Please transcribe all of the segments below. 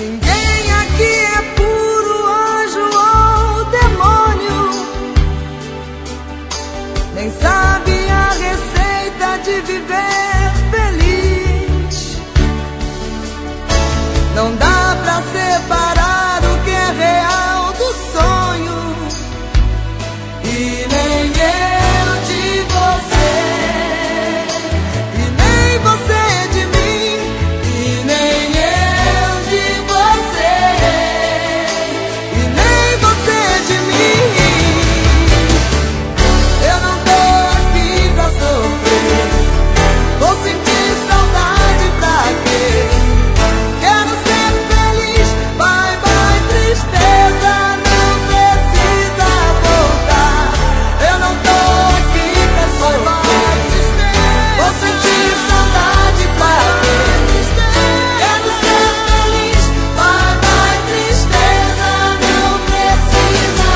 Ninguém aqui é puro anjo ou demônio, nem sabe a receita de viver feliz. Não dá pra separar o que é real do sonho, e nem eu de você, e nem você de mim, e nem eu de você, e nem você de mim. Eu não tô aqui pra sofrer, vou sentir saudade pra quê? Quero ser feliz, bye bye tristeza, não precisa voltar. Eu não tô aqui pra sofrer, vou sentir saudade pra quê? Quero ser feliz, bye bye tristeza, não precisa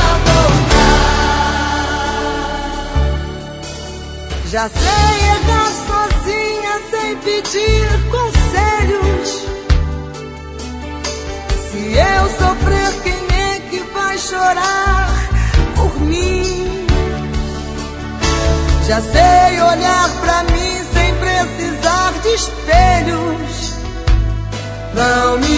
voltar. Já sei errar sozinha sem pedir conselhos. Se eu sofrer, quem é que vai chorar por mim? Já sei olhar pra mim sem precisar de espelhos. Não me